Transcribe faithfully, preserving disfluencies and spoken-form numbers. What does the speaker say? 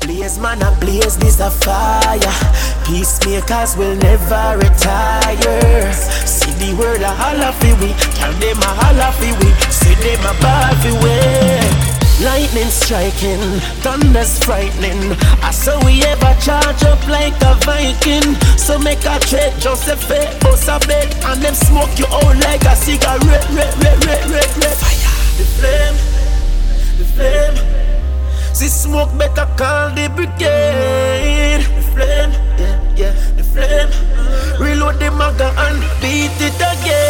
Blaze man a blaze, this a fire. Peacemakers will never retire. See the world a holla fi we, tell them a holla fi we, see them a ball fi we. Lightning striking, thunder's frightening. I saw we ever charge up like a Viking. So make a trade, just a fake bust a bed, and them smoke you out like a cigarette. Red, red, red, red, red. Fire. The flame, the flame. See smoke, better call the brigade. The flame, yeah, yeah, the flame. Reload the maga and beat it again.